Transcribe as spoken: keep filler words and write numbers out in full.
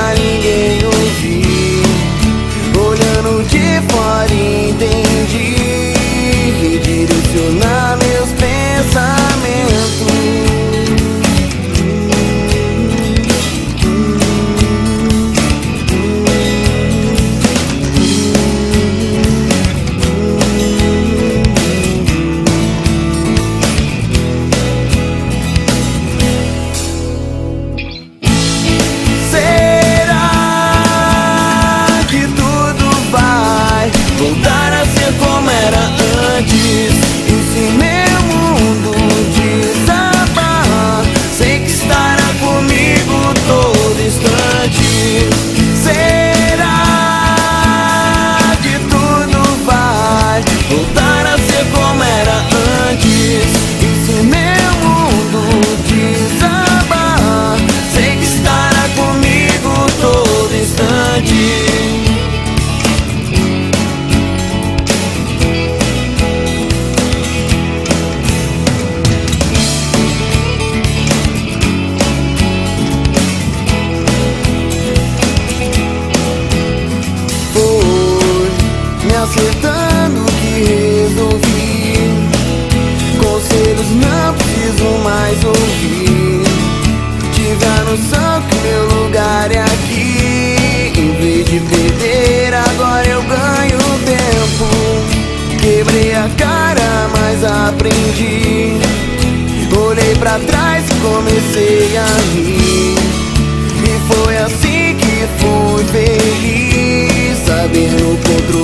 pra ninguém ouvir. Olhando de fora entendi redirecionar meus pensamentos. Voltar a ser como era antes. E se meu mundo desabar, sei que estará comigo todo instante. Será que tudo vai voltar a ser como era antes? E se meu mundo desabar, sei que estará comigo todo instante. Acertando que resolvi, conselhos não preciso mais ouvir. Tive a noção que meu lugar é aqui. Em vez de perder, agora eu ganho tempo. Quebrei a cara, mas aprendi. Olhei pra trás e comecei a rir. E foi assim que fui feliz, sabendo o controle